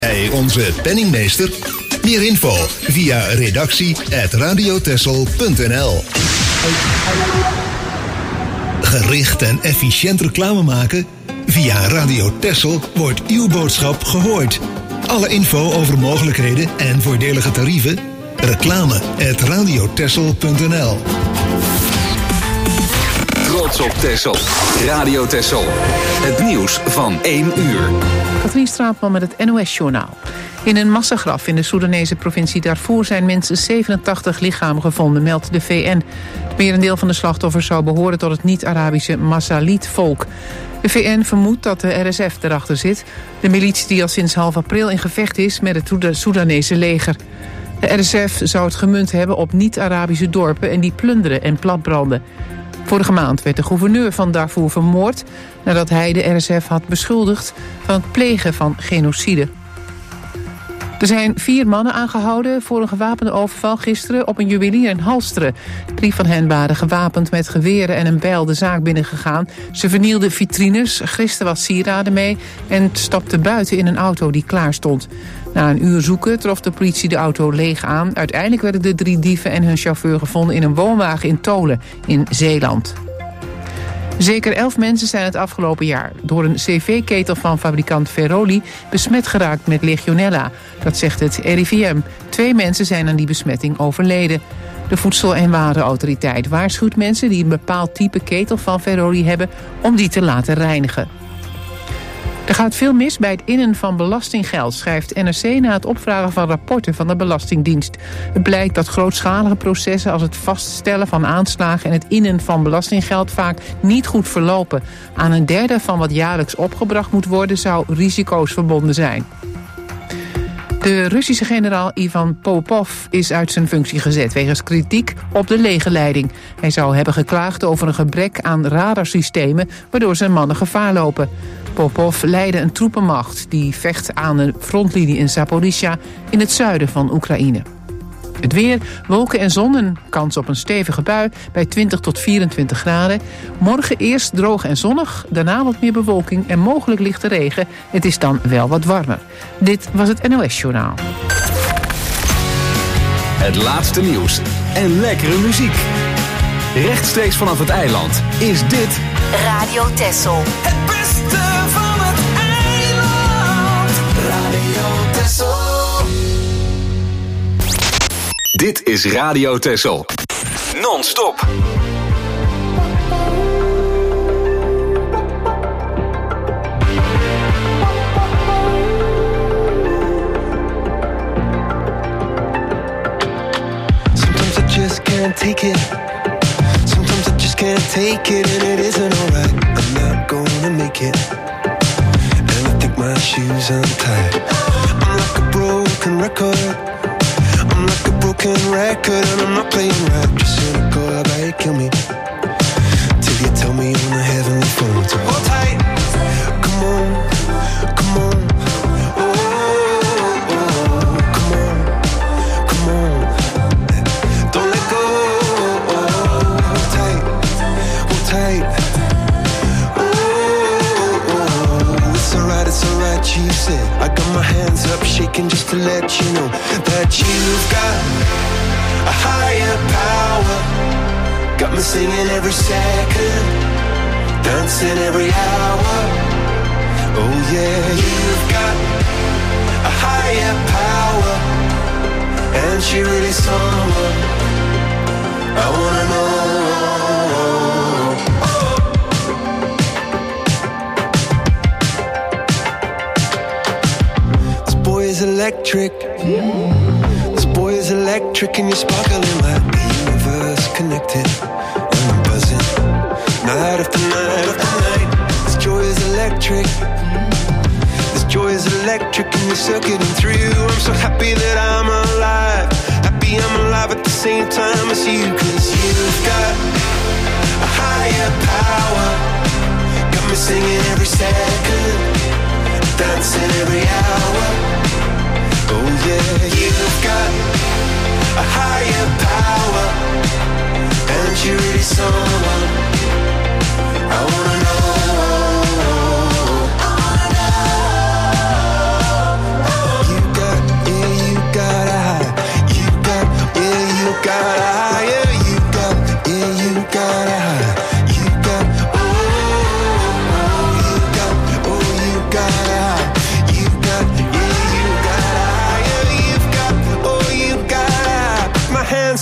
Hey, onze penningmeester? Meer info via redactie@radiotessel.nl. Gericht en efficiënt reclame maken? Via Radio Tessel wordt uw boodschap gehoord. Alle info over mogelijkheden en voordelige tarieven? Reclame@radiotessel.nl. Trots op Tessel. Radio Tessel. Het nieuws van 1 uur. Katrien Straatman met het NOS-journaal. In een massagraf in de Soedanese provincie Darfur zijn minstens 87 lichamen gevonden, meldt de VN. Het merendeel van de slachtoffers zou behoren tot het niet-Arabische Masalit-volk. De VN vermoedt dat de RSF erachter zit, de militie die al sinds half april in gevecht is met het Soedanese leger. De RSF zou het gemunt hebben op niet-Arabische dorpen en die plunderen en platbranden. Vorige maand werd de gouverneur van Darfur vermoord nadat hij de RSF had beschuldigd van het plegen van genocide. Er zijn 4 mannen aangehouden voor een gewapende overval gisteren op een juwelier in Halsteren. 3 van hen waren gewapend met geweren en een bijl de zaak binnengegaan. Ze vernielden vitrines, gristen wat sieraden mee en stapten buiten in een auto die klaar stond. Na een uur zoeken trof de politie de auto leeg aan. Uiteindelijk werden de 3 dieven en hun chauffeur gevonden in een woonwagen in Tolen in Zeeland. Zeker 11 mensen zijn het afgelopen jaar door een cv-ketel van fabrikant Veroli besmet geraakt met legionella. Dat zegt het RIVM. 2 mensen zijn aan die besmetting overleden. De Voedsel- en Warenautoriteit waarschuwt mensen die een bepaald type ketel van Veroli hebben om die te laten reinigen. Er gaat veel mis bij het innen van belastinggeld, schrijft NRC na het opvragen van rapporten van de Belastingdienst. Het blijkt dat grootschalige processen als het vaststellen van aanslagen en het innen van belastinggeld vaak niet goed verlopen. Aan een derde van wat jaarlijks opgebracht moet worden zou risico's verbonden zijn. De Russische generaal Ivan Popov is uit zijn functie gezet wegens kritiek op de legerleiding. Hij zou hebben geklaagd over een gebrek aan radarsystemen waardoor zijn mannen gevaar lopen. Popov leidde een troepenmacht die vecht aan de frontlinie in Zaporizhzhia in het zuiden van Oekraïne. Het weer, wolken en zon, een kans op een stevige bui bij 20 tot 24 graden. Morgen eerst droog en zonnig, daarna wat meer bewolking en mogelijk lichte regen. Het is dan wel wat warmer. Dit was het NOS-journaal. Het laatste nieuws en lekkere muziek. Rechtstreeks vanaf het eiland is dit Radio Tessel. Het beste van het eiland. Radio Tessel. Dit is Radio Tessel. Non-stop. Sometimes I just can't take it. Sometimes I just can't take it, and it isn't alright. I'm not gonna make it. And I think my shoes untied. I'm like a broken record. I'm like a broken record, and I'm not playing right. Just cynical, how about you kill me? Till you tell me on the heavenly phone to hold tight. Come on, come on. Oh, oh, oh, come on, come on. Don't let go. Oh, hold tight, hold tight. Oh, oh, it's alright, you said. I got my hands up shaking just to let you know that you've got a higher power. Got me singing every second, dancing every hour. Oh yeah, you've got a higher power, and she really someone I wanna know. This boy is electric. This boy is electric, and you're sparkling like the universe connected. And I'm buzzing night after night after night. This joy is electric. This joy is electric, and you're circuiting through. I'm so happy that I'm alive. Happy I'm alive at the same time as you. 'Cause you've got a higher power. Got me singing every second, dancing every hour. Oh yeah, you've got a higher power, and you're really someone I wanna know. I wanna know.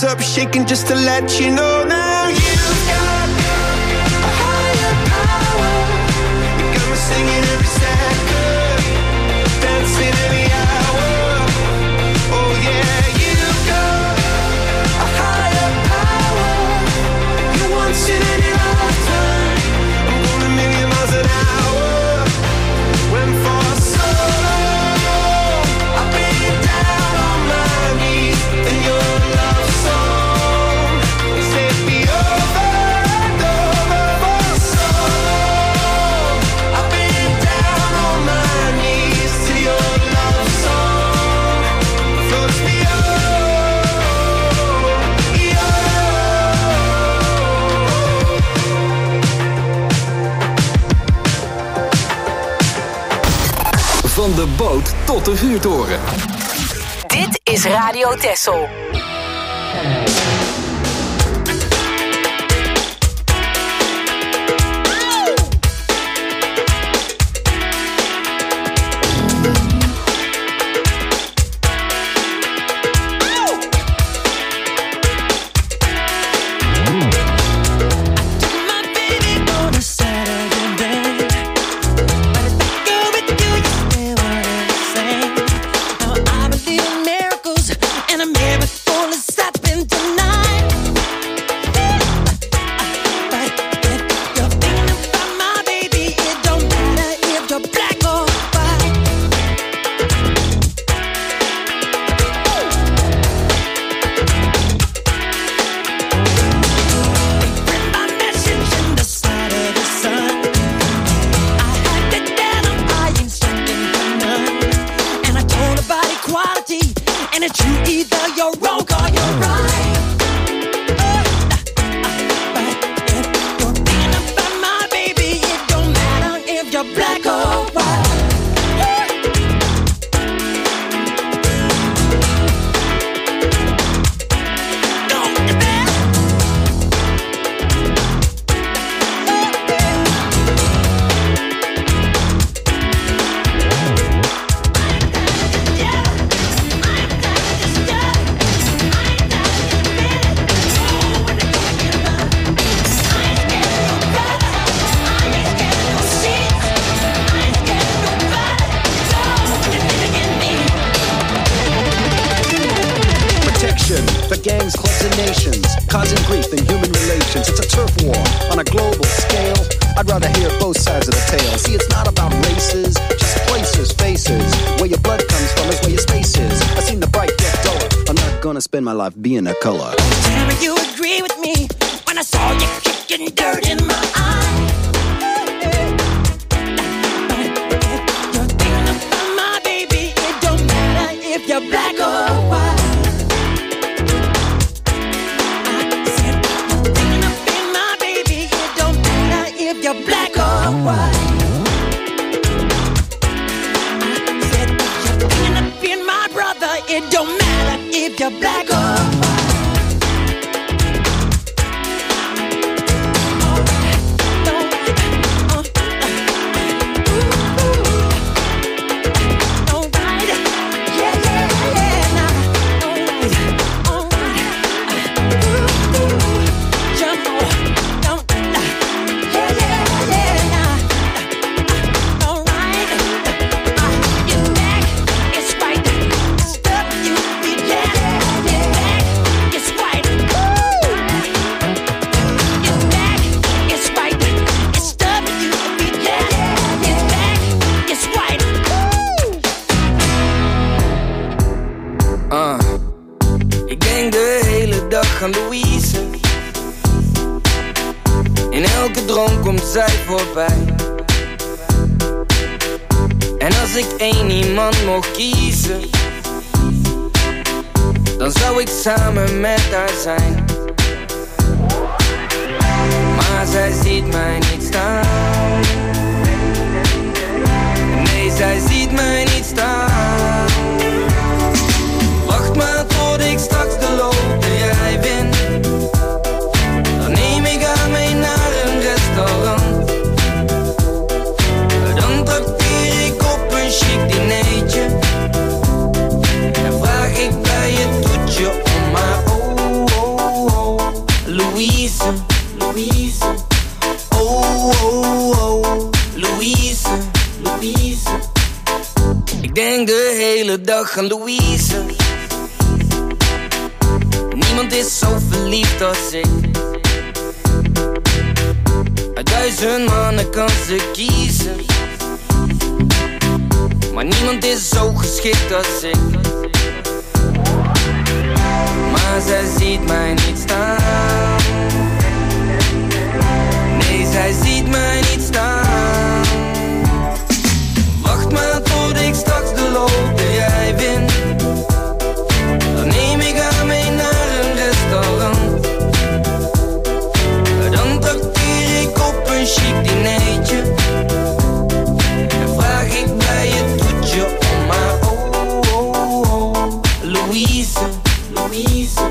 up shaking just to let you know now you've got a higher power. You got me singing every second, dancing every hour. Oh yeah, you've got a higher power. You once in any lifetime. I'm going a million miles an hour. When for so long I've been down on my knees in your love song. Set me over and over for so long. I've been down on my knees to your love song. Floats me Van de boot tot de vuurtoren. Dit is Radio Texel. Spend my life being a color. Tell me you agree with me when I saw you kicking dirt in my eye. You're thinking about my baby. It don't matter if you're black or white. I said you're thinking about my baby. It don't matter if you're black or white. I said you're thinking about my brother. It don't matter if you're black or white. Aan Louise. In elke droom komt zij voorbij. En als ik één iemand mocht kiezen, dan zou ik samen met haar zijn. Maar zij ziet mij niet staan. Nee, zij ziet mij niet staan. Wacht maar tot ik straks de loterij win. Dan neem ik haar mee naar een restaurant. Dan trakteer ik op een chic dinertje. En vraag ik bij het toetje om maar oh, oh, hele dag aan Louise. Niemand is zo verliefd als ik. Uit 1000 mannen kan ze kiezen, maar niemand is zo geschikt als ik. Maar zij ziet mij niet staan. Nee, zij ziet mij niet staan. Wacht maar tot ik straks de loterij win. Dan neem ik haar mee naar een restaurant. Dan trakteer ik op een chic dinertje. En vraag ik bij het toetje om maar Louise. Louise.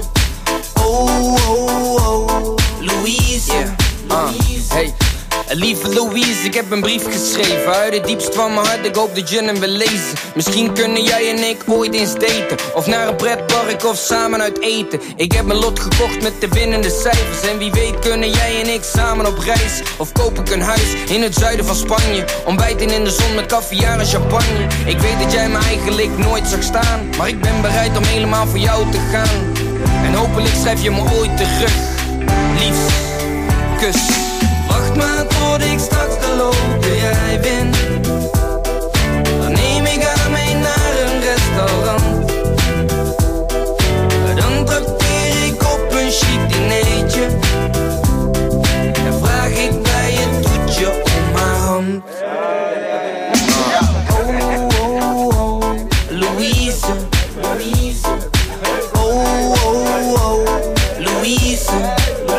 Louise. Hey. Lieve Louise, ik heb een brief geschreven uit het diepst van mijn hart, ik hoop dat je hem wil lezen. Misschien kunnen jij en ik ooit eens daten, of naar een pretpark of samen uit eten. Ik heb mijn lot gekocht met de winnende cijfers, en wie weet kunnen jij en ik samen op reis. Of koop ik een huis in het zuiden van Spanje, ontbijten in de zon met caviar en champagne. Ik weet dat jij me eigenlijk nooit zag staan, maar ik ben bereid om helemaal voor jou te gaan. En hopelijk schrijf je me ooit terug, liefst, kus. Wacht maar tot ik straks de loterij win. Dan neem ik haar mee naar een restaurant. Dan trakteer ik op een chic dinertje. En vraag ik bij het toetje om haar hand. Louise. Louise. Louise.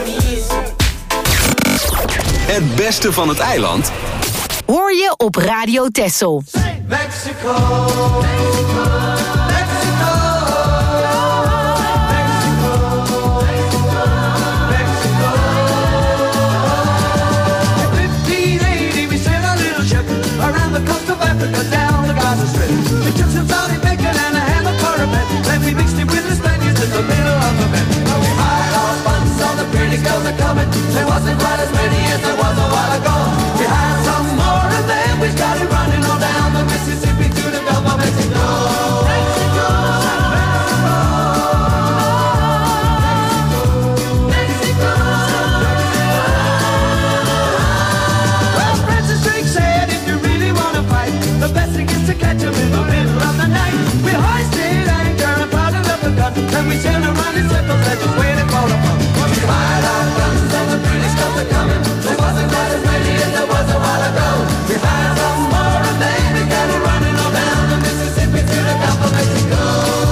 Het beste van het eiland hoor je op Radio Texel. Mexico, Mexico, Mexico, Mexico, Mexico. In 1580 we sailed a little ship around the coast of Africa, down the Gaza Strip. We took some Saudi bacon and a ham of cornbread, then we mixed it with the Spaniards in the middle of the bed. We hired our funds, all the pretty girls are coming. There wasn't quite as many as there was a while ago. We had some more and then we started running on down the Mississippi to the Gulf of Mexico. Mexico, Mexico, Mexico. Well, Francis Drake said if you really want to fight, the best thing is to catch 'em in the middle of the night. We hoisted anchor and powdered up the gun, then we sailed around in circles and just waited for the fun. We fired our guns and the British guns are coming. There wasn't quite as many as there was a while ago. We had some more and then we got it running on down the Mississippi to the Gulf of Mexico.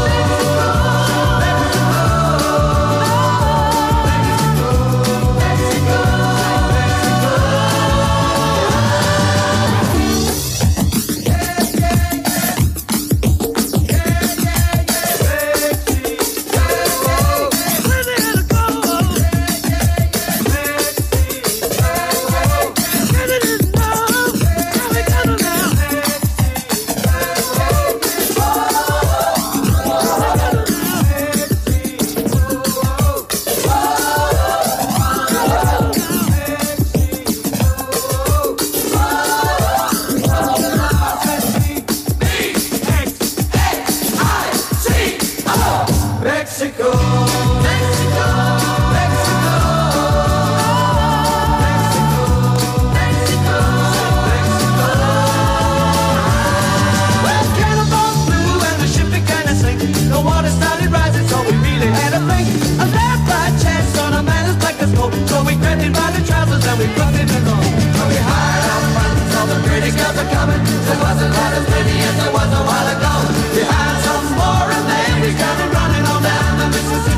Mexico, Mexico, Mexico, Mexico, Mexico. Well, cannonballs flew and the ship began to sink. The water started rising, so we really had to think. A left by chance on a man as black as gold. So we grabbed him by the trousers and we put him in home. So we hired our friends, all the pretty girls are coming. There wasn't quite as many as there was a while ago. We had some more and then we started running on down the Mississippi.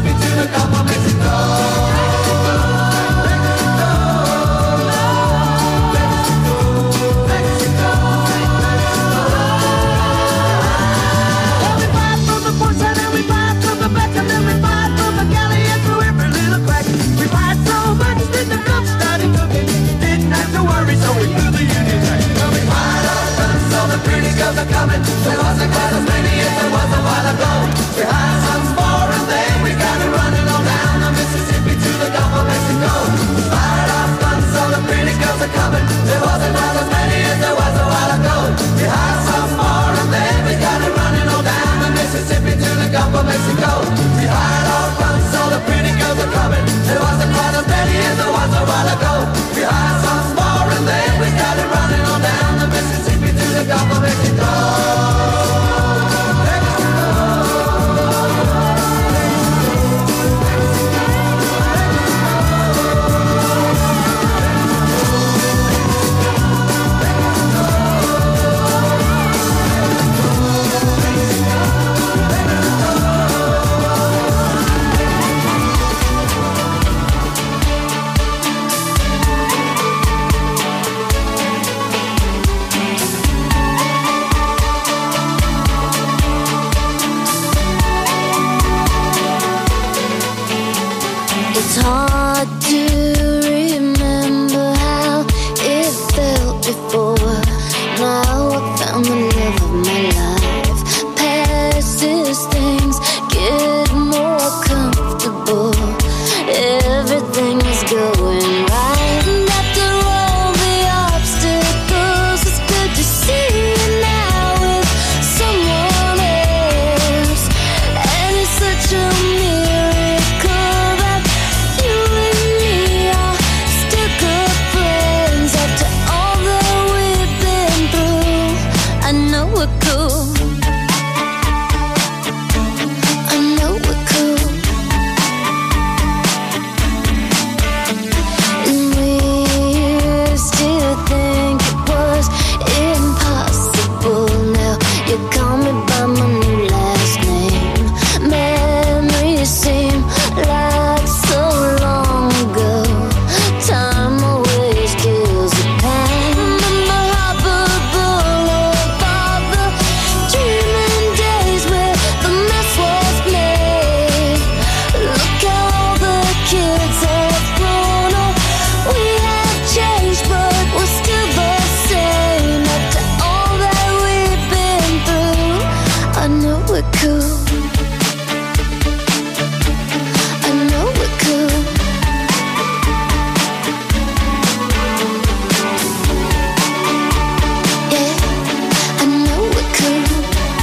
we're cool. I know we're cool. Yeah, I know we're cool.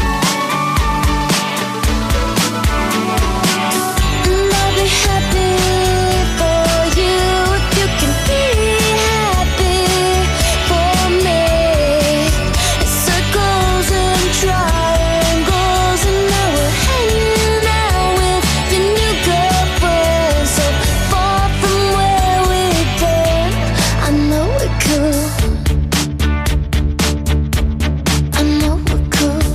And I'll be happy for you if you can be happy for me. Circles and triangles, and now we're hanging out with your new girlfriend. So far from where we've been. I know we're cool. I know we're cool.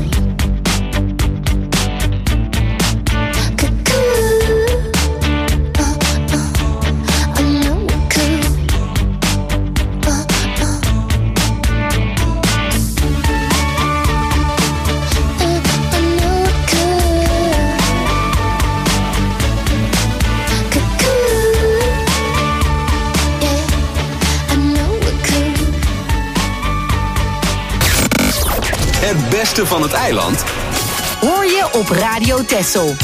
Cool. I know we're cool. I know we're cool. Cool. Yeah, I know we're cool. Het beste van het eiland Hoor je op Radio Texel.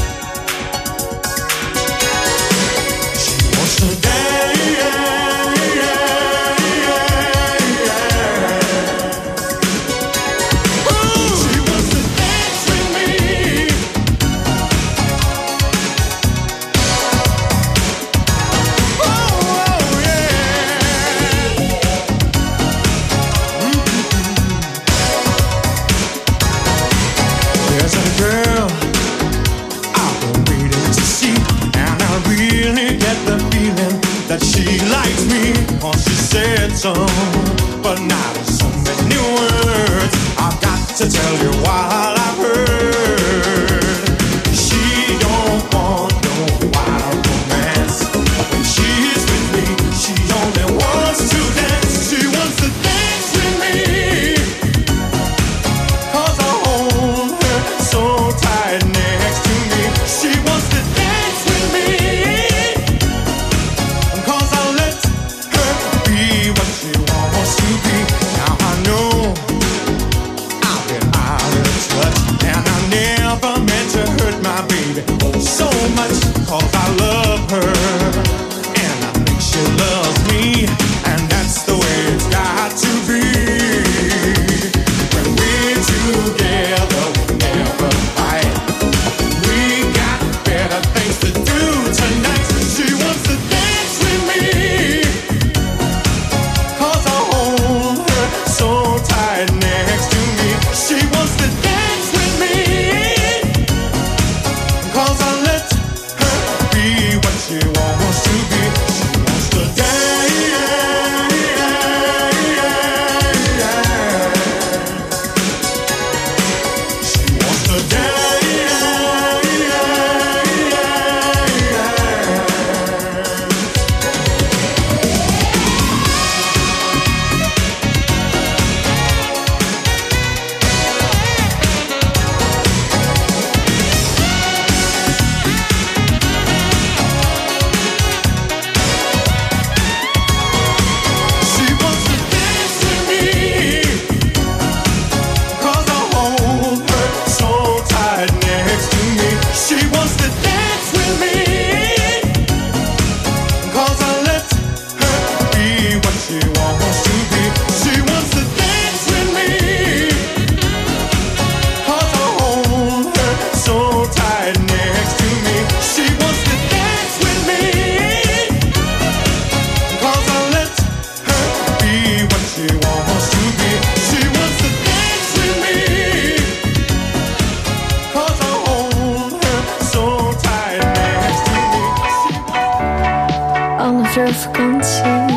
There's a girl I've been waiting to see, and I really get the feeling that she likes me. Oh, she said so, but not in so many words. I've got to tell you while I've heard she don't want no wild romance. When she's with me, she only wants to dance. She wants to dance with me. Cause I hold her so tight next to me. She wants to dance with me. Cause I let her be what she wants to be. Now I know I've been out of touch, and I never meant to hurt my baby oh so much. Cause I love her, and I think she loves me, and that's the way it's got to be. When we're together, we never fight. We got better things to do tonight. She wants to dance with me. Cause I hold her so tight next to me. She wants to dance with me. Cause I let her be what she wants to be. She wants to dance. She wants to dance. She wants to dance with me. Cause I hold her so tight next to me. She wants to dance with me. Cause I let her be what she wants to be. She wants to dance with me. Cause I hold her so tight next to me. She wants to dance with me. Cause I let her be what she wants to be. She wants to dance with me. Cause I hold her so tight next to me. Anne vakantie.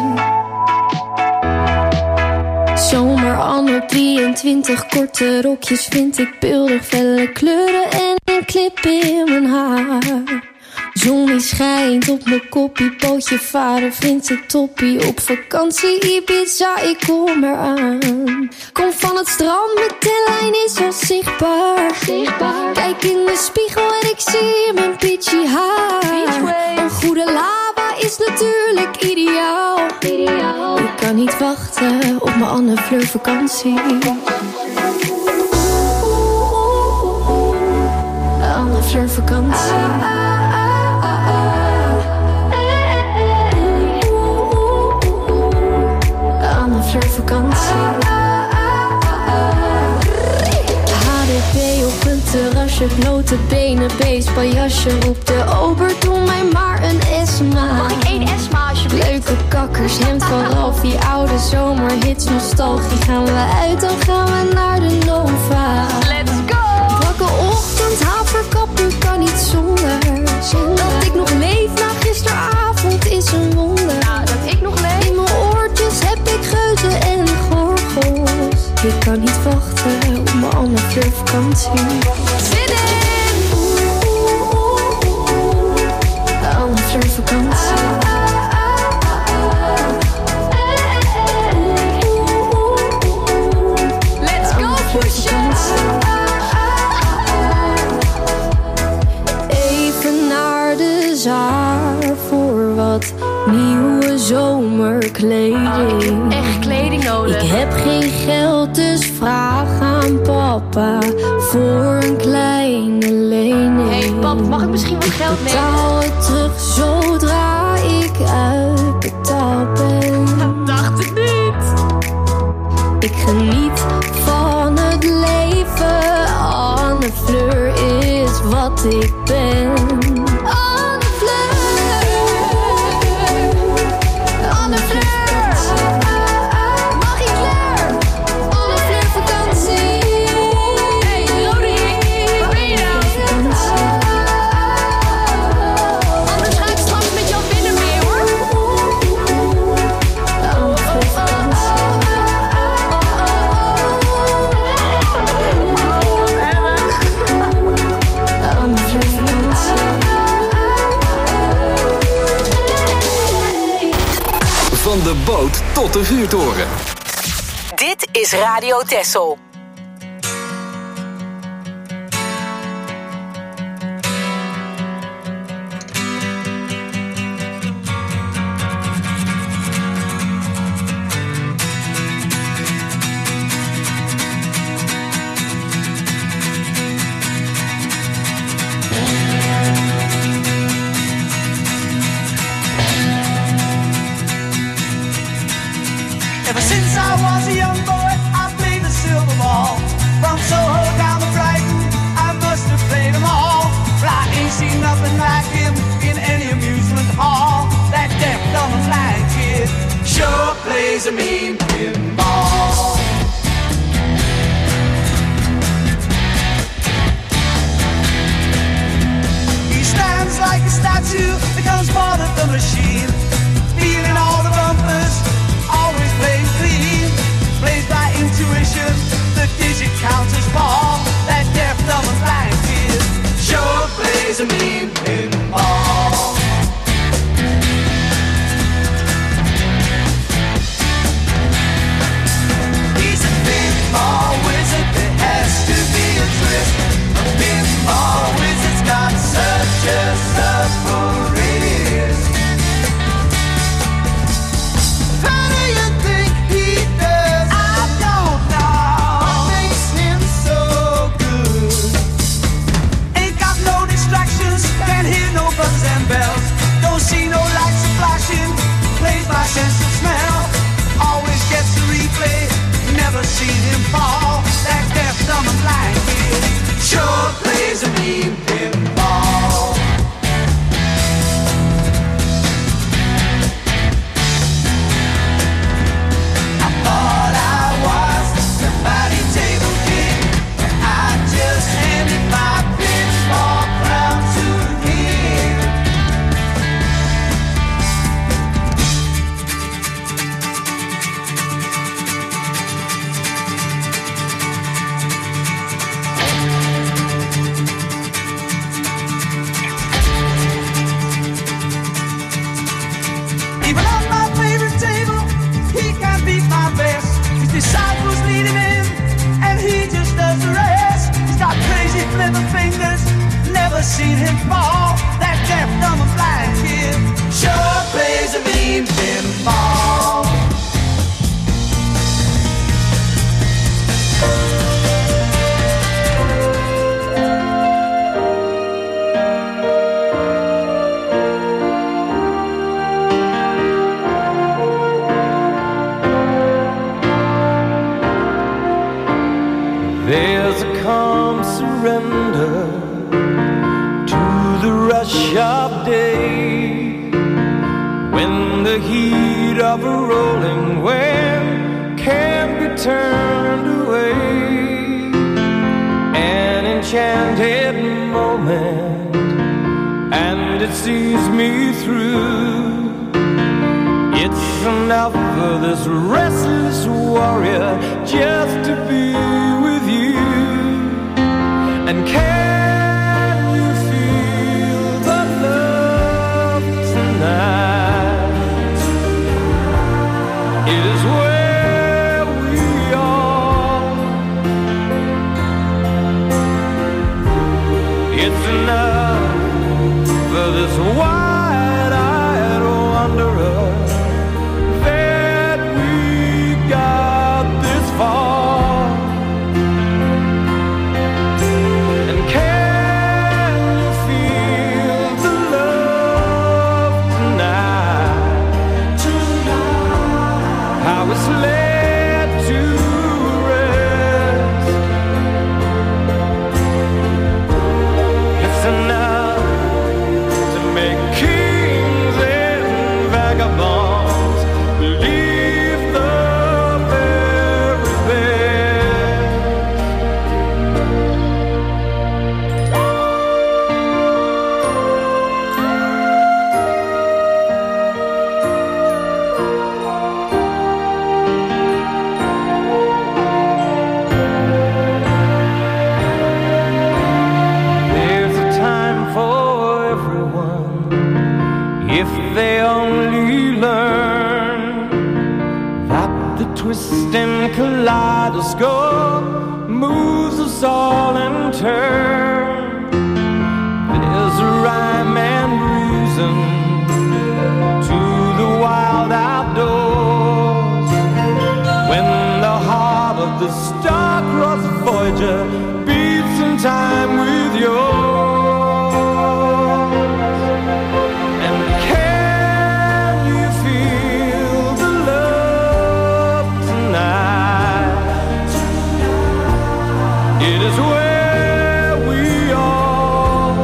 Zomer anno 23, korte rokjes vind ik beeldig, felle kleuren en een clip in mijn haar. Zon die schijnt op mijn koppie, pootje vader vindt het toppie. Op vakantie Ibiza, ik kom eraan. Kom van het strand, mijn tenlijn is al zichtbaar. Kijk in de spiegel en ik zie mijn peachy haar. Een goede lava is natuurlijk ideaal. Ik kan niet wachten op mijn Anne Fleur vakantie. flirtvakantie. Aan een flirtvakantie. HDP op een terrasje, blote benen, baseballjasje. Roep de ober, doe mij maar een Esma. Mag ik 1 Esma alsjeblieft? Leuke kakkers, hemd van Ralphie, oude zomerhits, nostalgie. Gaan we uit, dan gaan we naar de Nova. Let's go! Wakke ochtend, haverkap, nu kan niet zonder. Dat ik nog leef na gisteravond is een wonder. Nou, dat ik nog leef. In mijn oortjes heb ik geuzen en gorgels. Ik kan niet wachten op mijn andere flirtvakantie. Zin in! De andere flirtvakantie. Let's go, pushen! Even naar de zaar voor wat nieuwe zomerkleding. Echt kleding nodig. Ik heb geen geld, dus vraag aan papa voor een kleine lening. Hey pap, mag ik misschien wat geld nemen? Betaal het terug zodra ik uitbetaald ben. Dacht het niet. Ik geniet van het leven. Anne Fleur is wat ik ben. Anne Fleur. Anne Fleur. Mag ik Fleur? Anne Fleur vakantie. Hey Roderick, waar ben je nou? Anders ga ik straks met jou binnen mee hoor. Anne Fleur vakantie. Anne Fleur vakantie. Van de boot tot de vuurtoren. Dit is Radio Texel. Ever since I was a young boy, I played the silver ball. From Soho down to Brighton, I must have played them all. But I ain't seen nothing like him in any amusement hall. That deaf, dumb, and blind kid sure plays a mean pinball. He stands like a statue, becomes part of the machine, feeling all the bumpers, always plays clean, plays by intuition, the digit counters fall. That deaf, dumb, and blind kid sure plays a mean pinball. He's a pinball wizard, there has to be a twist. A pinball wizard's got such a supple wrist. How do you think he does? I don't know. What makes him so good? Ain't got no distractions, can't hear no buzzers and bells. Don't see no lights flashing, plays by sense of smell. Always gets the replay, never seen him fall. That deaf, dumb, and blind kid sure plays a mean pinball. I thought I was somebody table king, but I just handed my pinball crown to him. Even on my favorite table, he can't beat my best. His disciples lead him in, and he just does the rest. He's got crazy flipper fingers, never seen him fall. That deaf, dumb, and blind kid sure plays a mean pinball. of a rolling wind can't be turned away. An enchanted moment, and it sees me through. It's enough for this restless warrior just to be with you. And can you feel the love tonight? It is where we are. It's enough for this wide-eyed wanderer that we got this far. And can you feel the love tonight? How it's led to rest. It's enough to make kings and vagabonds believe the very best. There's a time for everyone if they only learn that the twisting kaleidoscope moves us all in turn. There's a rhyme and reason to the wild outdoors when the heart of the star-crossed Voyager beats in time with yours. And can you feel the love tonight? It is where we are.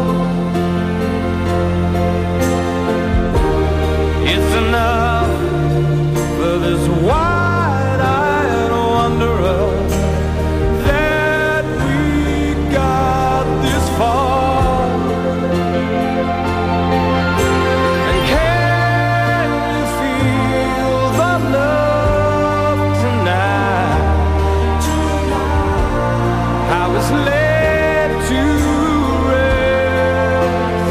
It's enough for this wide-eyed wanderer that we got this far. And can you feel the love tonight? How it's led to rest.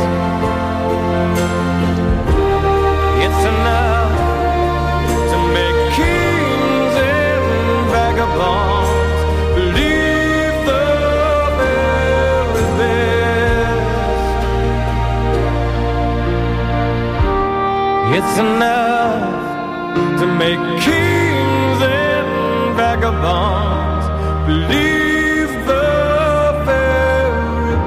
It's enough to make kings and vagabonds believe the very best. It's enough to make kings and vagabonds believe the very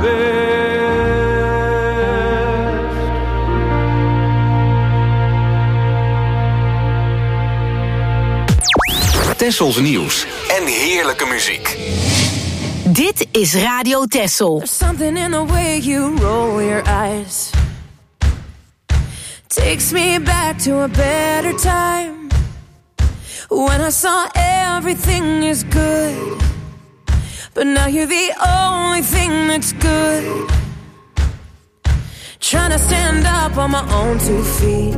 best. Tessels nieuws en heerlijke muziek. Dit is Radio Tessel. There's something in the way you roll your eyes. Takes me back to a better time when I saw everything is good, but now you're the only thing that's good. Trying to stand up on my own 2 feet.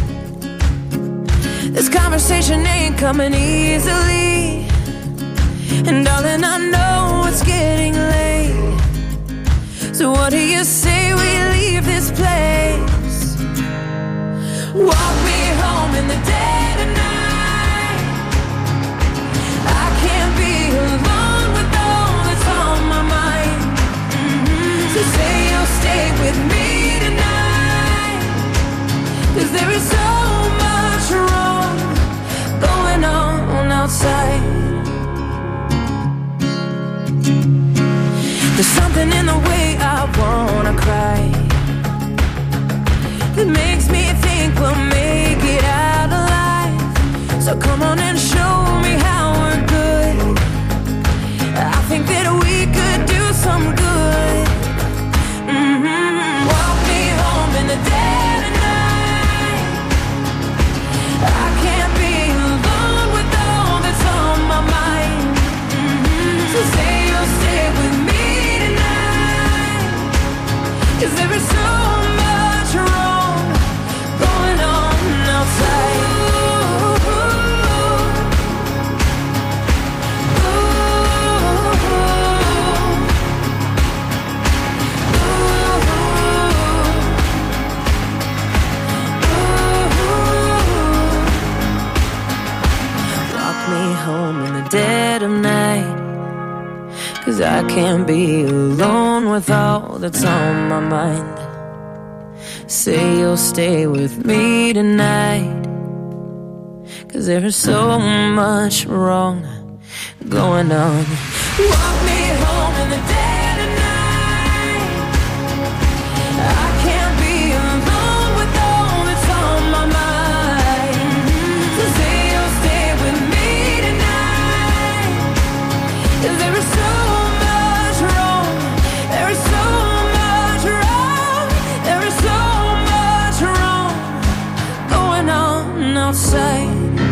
This conversation ain't coming easily, and darling, I know it's getting late. So what do you say we leave this place? Walk me home in the dead of night. I can't be alone with all that's on my mind. So say you'll stay with me tonight, 'cause there is so much wrong going on outside. There's something in the way I wanna cry that makes me think we'll make it out alive. So come on and show me how we're good. I think that we could do some good. Walk me home in the dead of night. I can't 'cause I can't be alone with all that's on my mind. Say you'll stay with me tonight, 'cause there's so much wrong going on. Walk me home in the dead of night. I can't be alone with all that's on my mind. So say you'll stay with me tonight, 'cause there is so much wrong. There is so much wrong. There is so much wrong going on outside.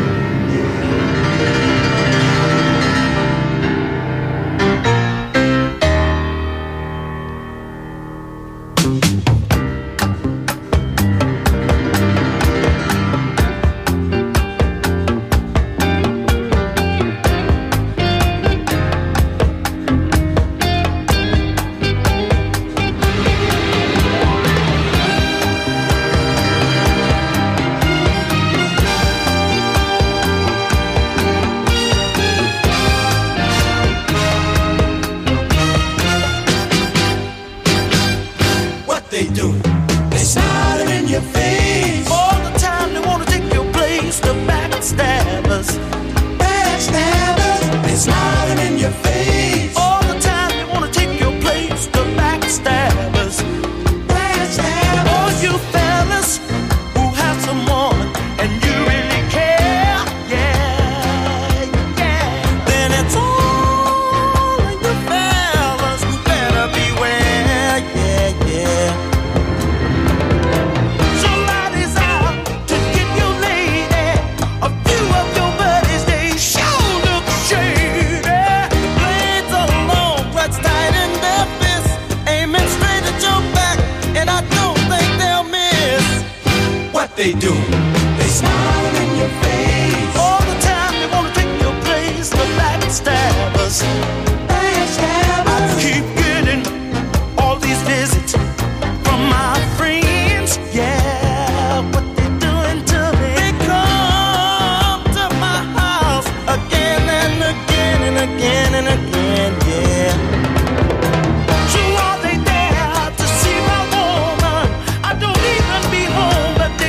They do. They smile in your face all the time. They wanna take your place. The backstabbers. I keep getting all these visits from my friends. Yeah, what they doing to me? They come to my house again and again and again and again. Yeah. So are they there to see my woman? I don't even be home, but they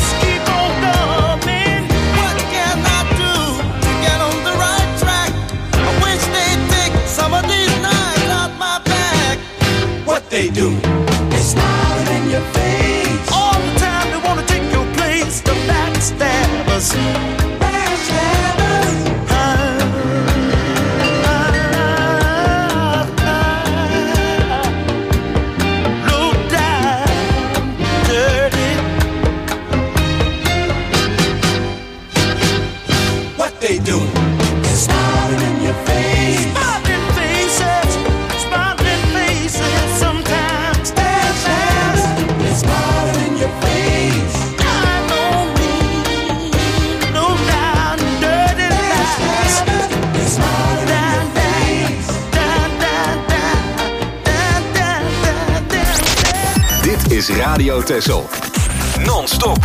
they do. They smile in your face all the time. They wanna take your place. The backstabbers. Backstabbers. Low down, dirty. What they do? They smile in your face. Smiling faces. Smiling faces. Sometimes they're smiling in your face. I don't mean no down dirty lies. They're smiling in your face. Dit is Radio Texel. Non-stop.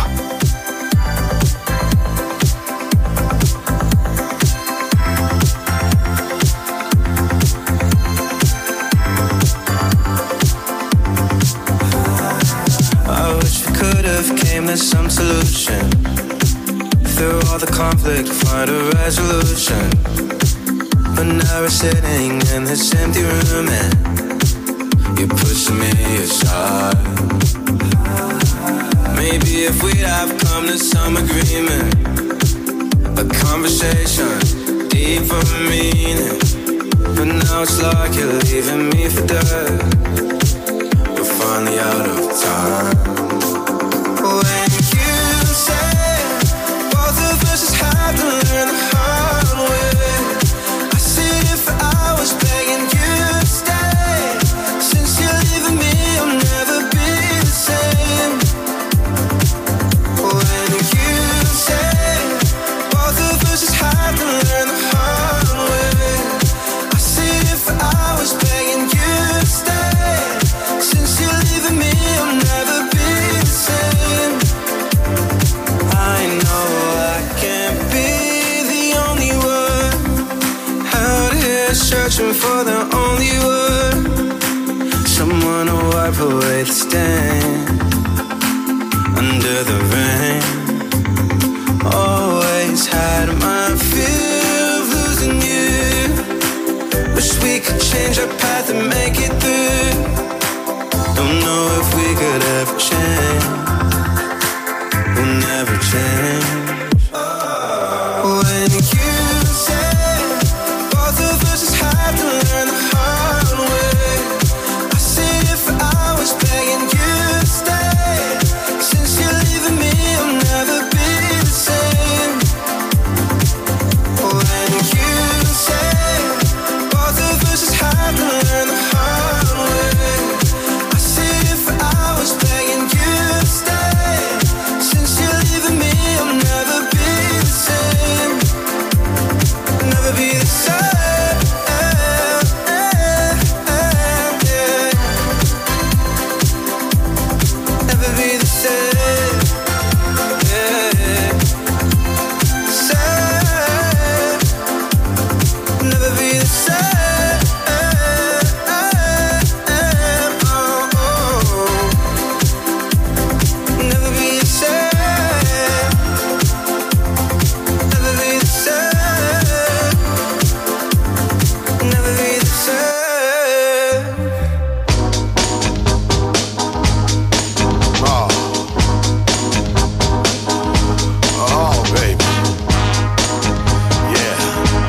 Came to some solution. Through all the conflict, find a resolution. But now we're sitting in this empty room and you're pushing me aside. Maybe if we'd have come to some agreement, a conversation, deeper meaning. But now it's like you're leaving me for dead. We're finally out of time. When you say both of us just have to learn the hard way, I sit here for hours begging you to stay. Since you're leaving me, I'll never be the same. When you say both of us just have to learn the hard way, I sit here for hours begging you to stay. Since you're leaving me, I'll never be the same. I know I can't be the only one out here searching for the only faith stand under the rain. Always had my fear of losing you. Wish we could change our path and make it through. Don't know if we could ever change. We'll never change. When you said both of us just have to learn the hard way, I sit here for hours begging you to stay. Since you're leaving me, I'll never be the same. When you said both of us just have to learn the hard way, I sit here for hours begging you to stay. Since you're leaving me, I'll never be the same. Never be the same. Never be the same. Same. Never be the same. Oh. Never be the same. Never be the same. Never be the same. Oh, baby. Yeah.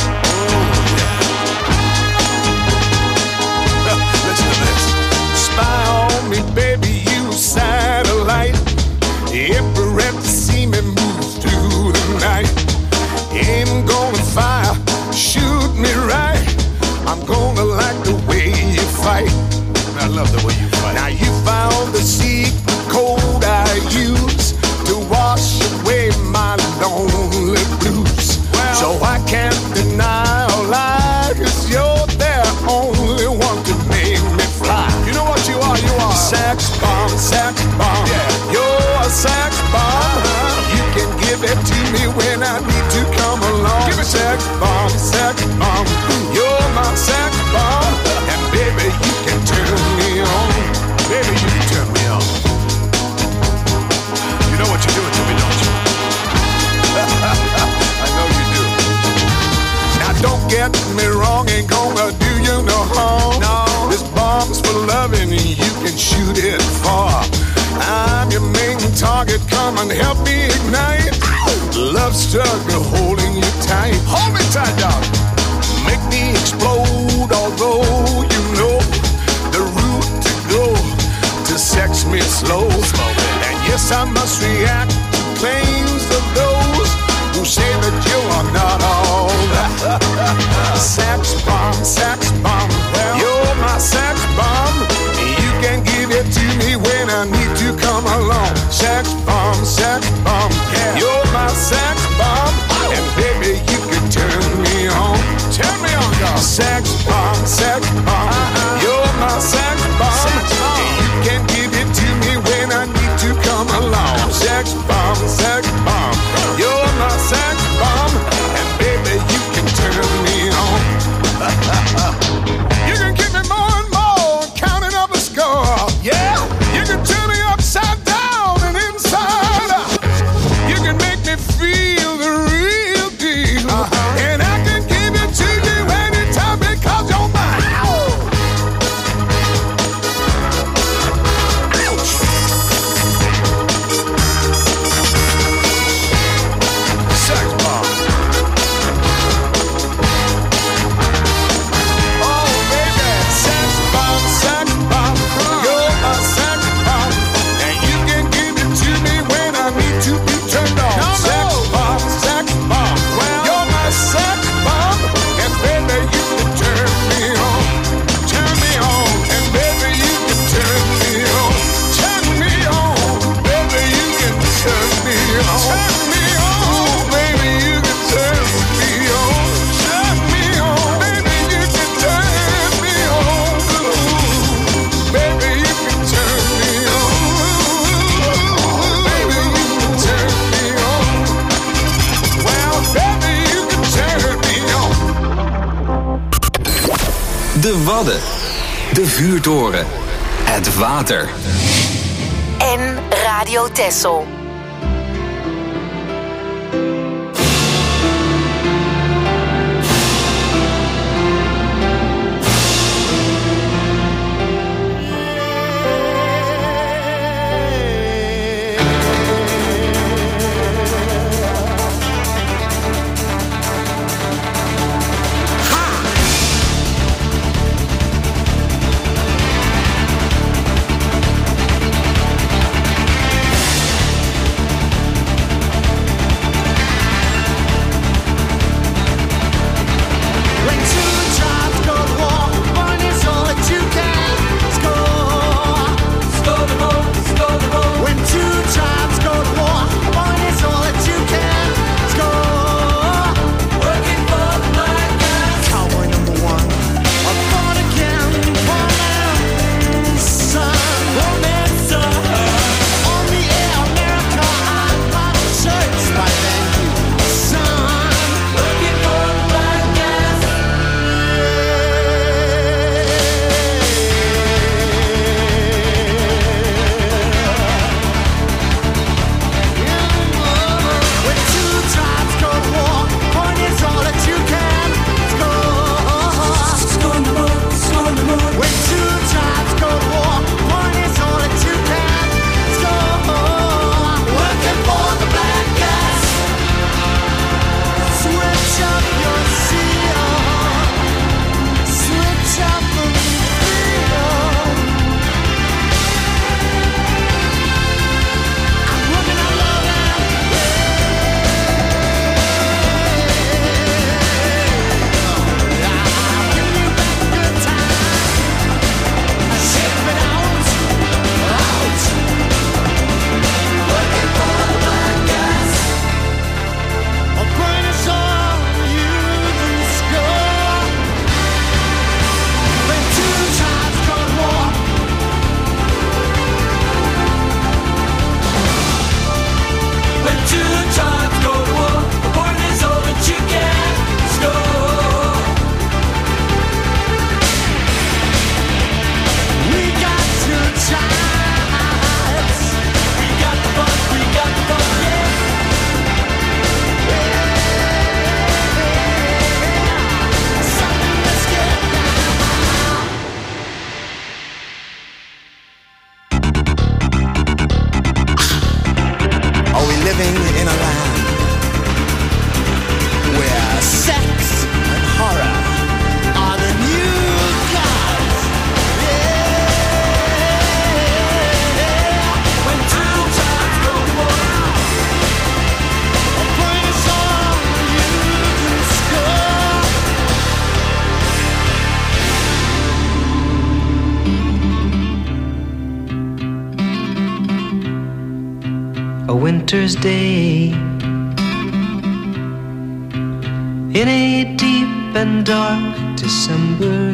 Listen to this. Spy on me, baby, you satellite. Every rep to see me move through the night. Aim gonna fire, shoot me right. I'm gonna like the way you fight. I love the way you fight. Now you found the secret code I use to wash away my lonely blues. So I can't deny or lie, 'cause you're the only one to make me fly. You know what you are? You are sex bomb, sex bomb. Yeah. You're a sex bomb. You can give it to me when I need to come along. Give me sex bomb, sex bomb. You're my sex bomb. And baby, you can turn me on. Baby, you can turn me on. You know what you're doing to me, don't you? I know you do. Now don't get me wrong, ain't gonna do you no harm. No. This bomb's for loving and you can shoot it far. I'm your main target, come and help me ignite. Love struggle holding you tight. Hold me tight, dog. Make me explode, although you know the route to go to sex me slow. And yes, I must react to claims of those who say that you are not all that. Sex bomb, sex bomb. You're my sex bomb. You can give it to me when I need to come along. Sex bomb, sex bomb. You're my sex bomb. And baby, you can turn me on. Turn me on, dog. Sex bomb, sex bomb. You're my sex bomb. You can give it to me when I need to come along. Sex bomb, sex bomb. You're my sex bomb. And baby, you can turn me on. You can give me more and more, counting up the score. Yeah, you can turn me upside down and inside out. You can make me feel the real deal. And I can give it to you anytime because you're mine. Sex bomb. Oh, baby, sex bomb, sex bomb. You're a sex bomb. And you can give it to me when I need to be turned on. Sex bomb, sex bomb. You're my sex bomb. And baby, you can turn me on. Turn me on. And baby, you can turn me on. Turn me on. Baby, you can turn me on. Turn me on. Baby, you can turn me on. Turn me on. Baby, you can turn me on. Baby, you can turn me on. Baby, you can turn me on. Well, baby, you can turn me on. De Wadden. De Vuurtoren. Het water. En Radio Texel. winter's day in a deep and dark December.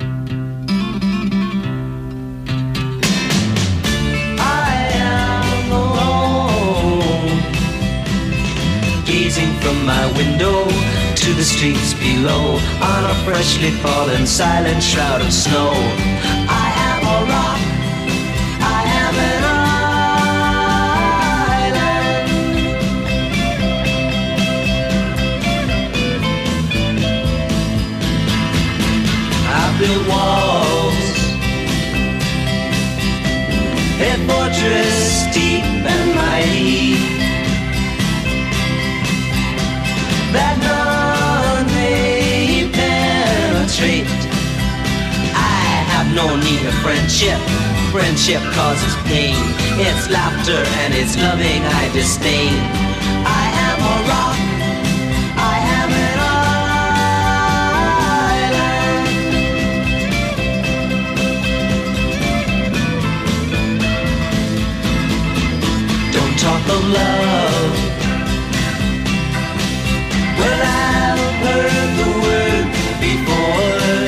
I am alone, gazing from my window to the streets below on a freshly fallen silent shroud of snow. I am a rock, I am an island. I built walls, a fortress deep and mighty, that none may penetrate. I have no need of friendship. Friendship causes pain. It's laughter and it's loving I disdain. I am a rock, I am an island. Don't talk of love. Well, I've heard the word before.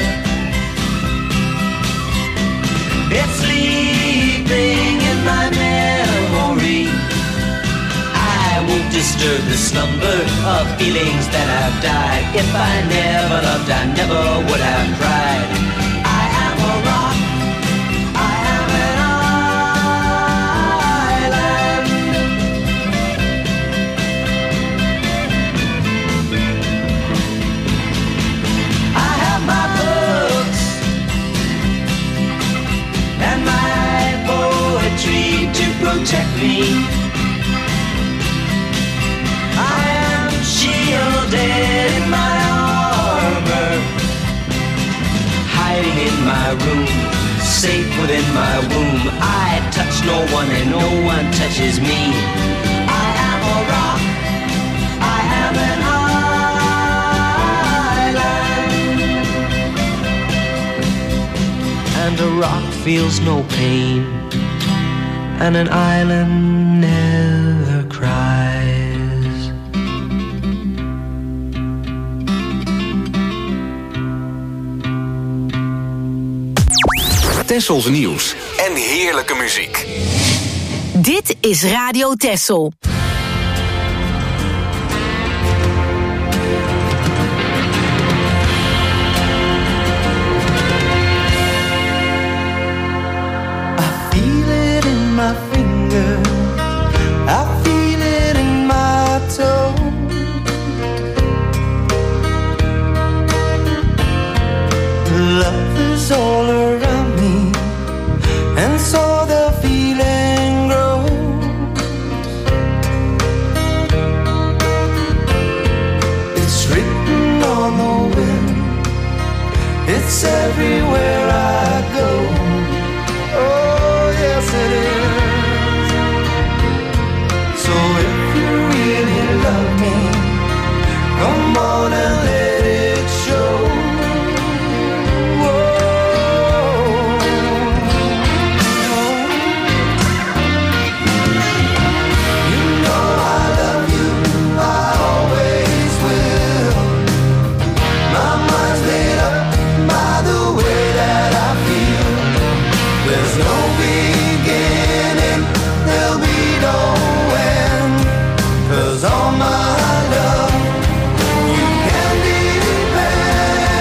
It's sleeping in my memory. I won't disturb the slumber of feelings that have died. If I never loved, I never would have cried. I am a rock, I am protect me. I am shielded in my armor, hiding in my room, safe within my womb. I touch no one and no one touches me. I am a rock, I am an island, and a rock feels no pain, and an island never cries. Tessels nieuws en heerlijke muziek. Dit is Radio Tessel. My finger, I feel it in my toe. Love is all around me, and so the feeling grows. It's written on the wind, it's everywhere I go. Oh, yes it is. So if you really love me, come on and let it show. You know I love you, I always will. My mind's made up by the way that I feel. There's no beginning, there'll be no end, 'cause all my love you can depend.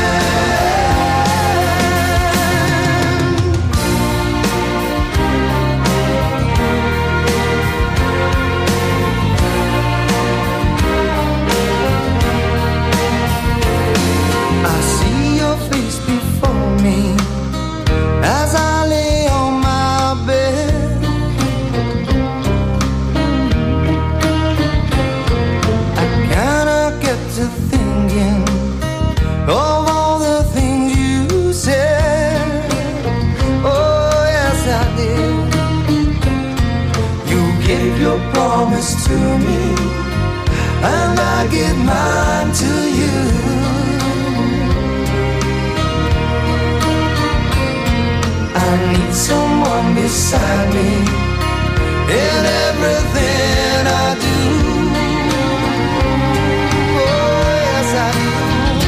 I see your face before me as I lay on my bed. I cannot get to thinking of all the things you said. Oh, yes, I did. You gave your promise to me, and I give mine to you. I need someone beside me in everything I do. Oh, yes, I do.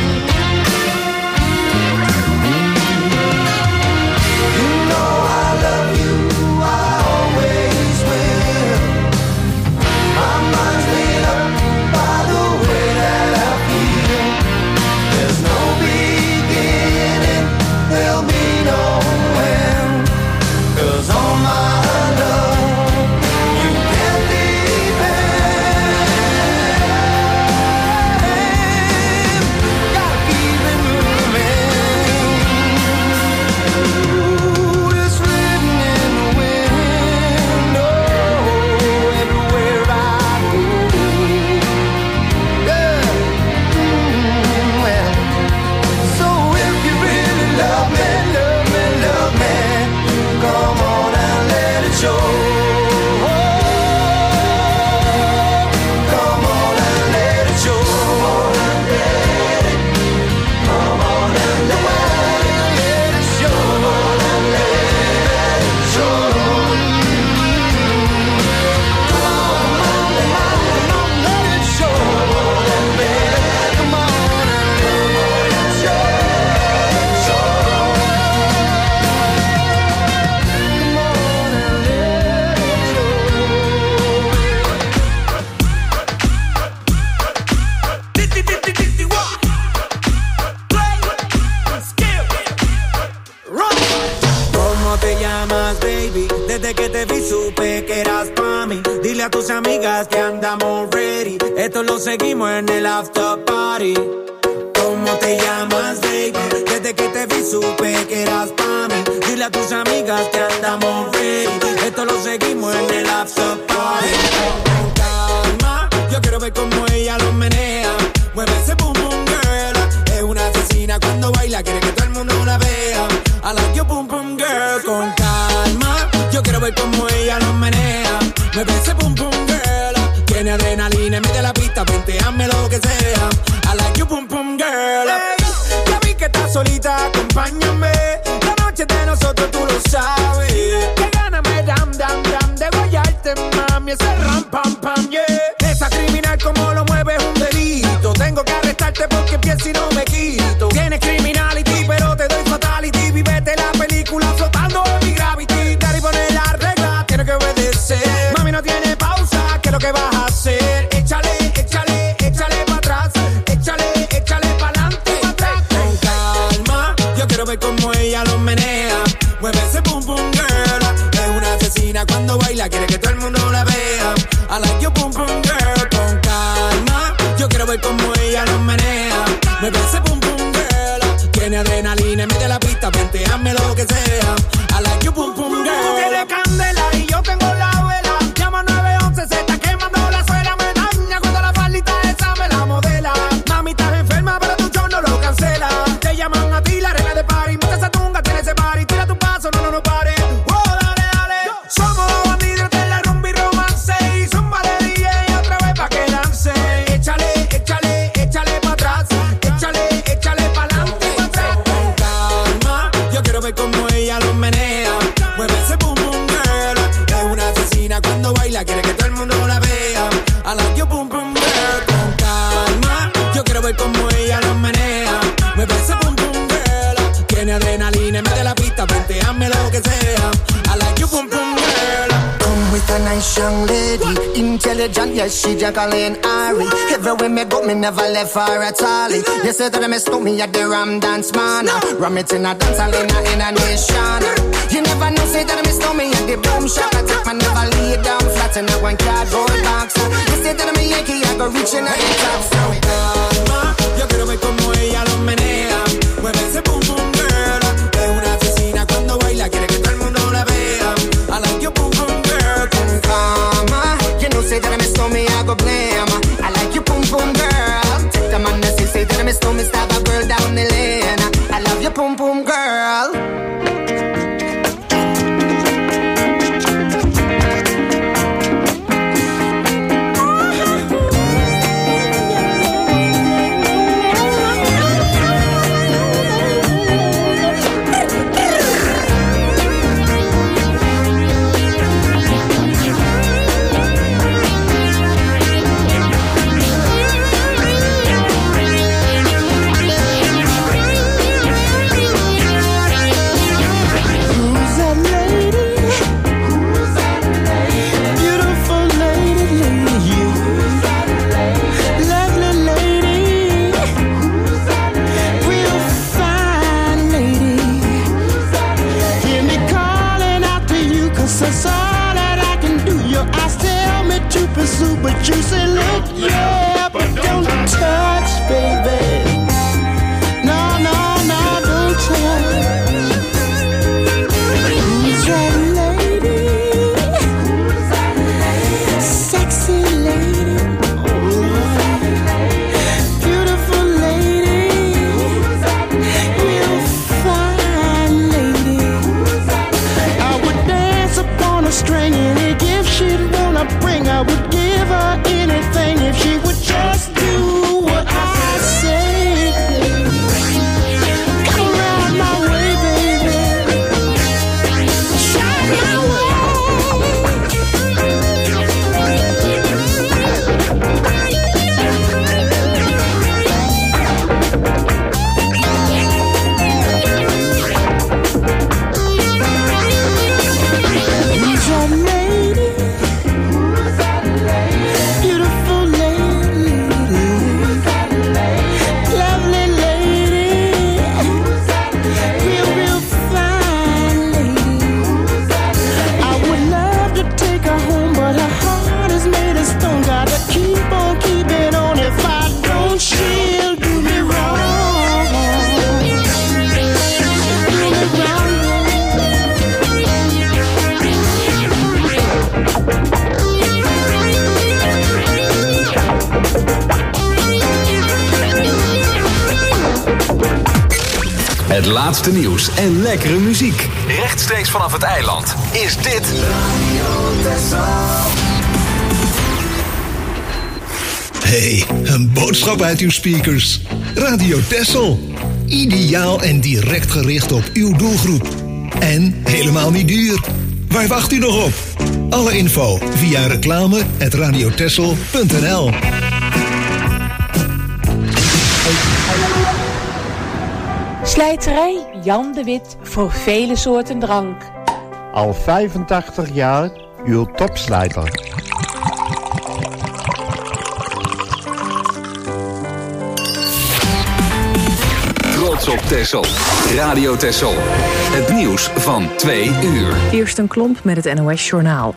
You know I love you, I always will. My mind's made up by the way that I feel. There's no beginning, there'll be no end, 'cause all my love you can depend. Gotta keep it moving. Ooh, it's written in the wind. Oh, everywhere I go. Yeah. Well, so if you really love me, love me, love me, come on and let it show. Come on and let it show. Come on and let it show. Come on and let it show. Come on and let it show. Come on and let it show. ¿Cómo te llamas, baby? Desde que te vi supe que eras pa' mí. Dile a tus amigas que andamos ready. Esto lo seguimos en el after party. ¿Cómo cómo te llamas, baby. Desde que te vi supe que eras pa' mí. Dile a tus amigas que andamos ready. Esto lo seguimos en el after party. Con calma, yo quiero ver cómo ella lo menea. Mueve ese boom boom girl. Es una asesina cuando baila, quiere que todo el mundo la vea. I like your boom boom girl. Con calma, yo quiero ver cómo ella lo menea. Mueve ese boom boom girl. Tiene adrenalina en medio de la pista, venteame lo que sea. I like your boom boom girl. Hey, ya vi que estás solita, acompáñame. La noche de nosotros tú lo sabes. Que gana me dam dam dam de guayarte, mami. Ese ram pam pam, yeah. Esa criminal como lo mueve es un delito. Tengo que arrestarte porque pienso y no me quito. Tienes criminality, pero te doy fatality. Vivete la película flotando en mi gravity. Daddy pone la regla, tiene que obedecer. Mami no tiene pausa, ¿qué es lo que vas a hacer? Échale, échale, échale pa' atrás. Échale, échale pa'lante. Con calma, yo quiero ver cómo ella lo menea. Mueve ese boom boom girl. Es una asesina cuando baila, quiere que todo el mundo la vea. I like your boom boom girl. Con calma, yo quiero ver cómo ella lo menea. Mueve ese boom boom girl. Tiene adrenalina en medio de la pista, venteame lo que sea. I like your boom boom girl. Tú tienes candela y yo tengo la vela. Llama 911, se está quemando la suela. Me daña cuando la faldita esa me la modela. Mami, estás enferma, pero tu show no lo cancela. Te llaman a ti la reina de party. Monta esa tunga, tiene ese party. Tira tu paso, no pare. Oh, dale, dale. Somos los bandidos de la rumba y romance. Y zúmbale DJ otra vez pa' que lance. Échale, échale, échale pa' atrás. Échale, échale pa'lante. Con calma, yo quiero ver cómo ella lo menea. Mueve ese boom boom girl. Es una asesina cuando baila, quiere que todo el mundo la vea. I like your boom boom girl. Con calma, yo quiero ver cómo ella lo menea. Mueve ese boom boom girl. Tiene adrenalina en medio de la pista, venteame lo que sea. I like your boom boom girl. Come with a nice young lady, intelligent, yes, she Jacqueline Ari. Everywhere me go, me never left her at all. You say that I stop me at the Ram Dance Man. Ram it in a dance hall in a nation. You never know, say that I stop me at the Boom Shop. I take my never lay down flat in a one cardboard box. You say that I'm a Yankee, I go reaching out the top. So calma, yo quiero ver cómo ella lo menea. Mueve ese boom boom girl. Es una asesina cuando baila, quiere que todo el mundo la vea. I like your boom boom girl. Con calma, you know, say that I stop me, I go blame. I like your boom boom girl. Take the man that say that I stop me, stab a girl down the lane. I love your boom boom girl. But you say, look, yeah, but don't touch, baby. No, no, no, don't touch. Who's that lady? Sexy lady. Beautiful lady. Real fine lady. I would dance upon a string, any gift she'd wanna bring, I would give her anything if she would just do what I say. Come around my way, baby. Shine my way. Who's that lady? Beautiful lady. Het laatste nieuws en lekkere muziek. Rechtstreeks vanaf het eiland is dit Hey, een boodschap uit uw speakers. Radio Texel. Ideaal en direct gericht op uw doelgroep. En helemaal niet duur. Waar wacht u nog op? Alle info via reclame@radiotexel.nl. Slijterij Jan de Wit voor vele soorten drank. Al 85 jaar uw topslijter. Trots op Texel. Radio Texel. Het nieuws van 2 uur. Eerst een klomp met het NOS Journaal.